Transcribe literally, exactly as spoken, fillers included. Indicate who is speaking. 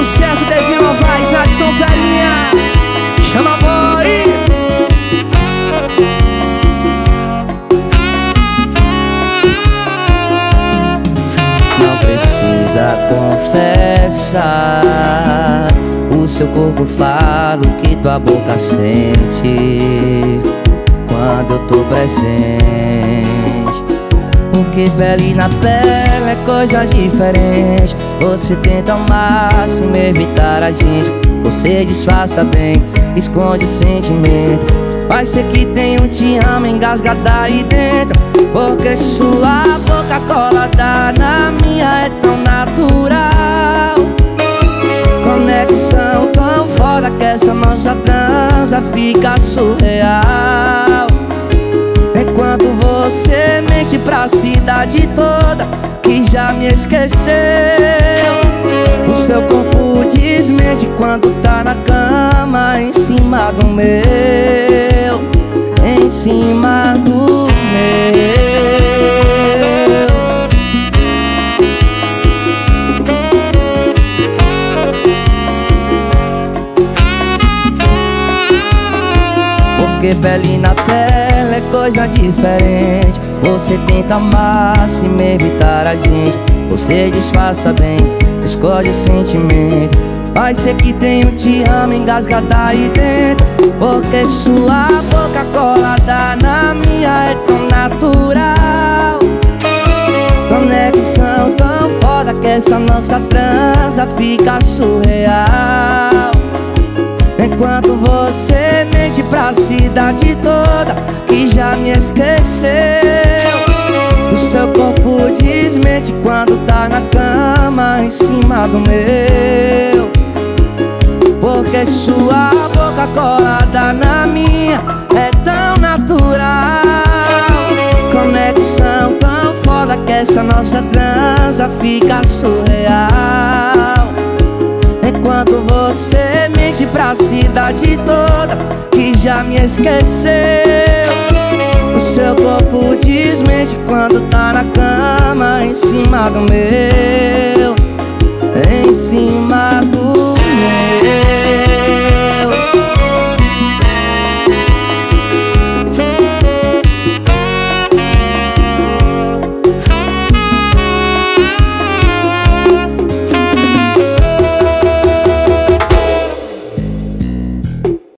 Speaker 1: sucesso, Devinho Novaes, Adson Velhinha. Chama boy.
Speaker 2: Não precisa confessar, o seu corpo fala o que tua boca sente quando eu tô presente. Porque pele na pele é coisa diferente. Você tenta ao máximo evitar a gente. Você disfarça bem, esconde sentimento. Vai ser que tem um te amo engasgado aí dentro. Porque sua boca colada na minha é tão natural. Conexão tão foda que essa nossa transa fica surreal. Enquanto você mente pra cidade toda que já me esqueceu, o seu corpo desmente quando tá na cama em cima do meu, em cima do meu. Porque pele na pele é coisa diferente. Você tenta ao máximo evitar a gente. Você disfarça bem, escolhe o sentimento. Vai ser que tem um te amo engasgado aí dentro. Porque sua boca colada na minha é tão natural. Conexão tão foda que essa nossa transa fica surreal. Enquanto você mente pra cidade toda que já me esqueceu, o seu corpo desmente quando tá na cama em cima do meu. Porque sua boca colada na minha é tão natural. Conexão tão foda que essa nossa transa fica surreal. Enquanto você mente pra cidade toda que já me esqueceu, o seu corpo desmente quando tá na cama em cima do meu, em cima do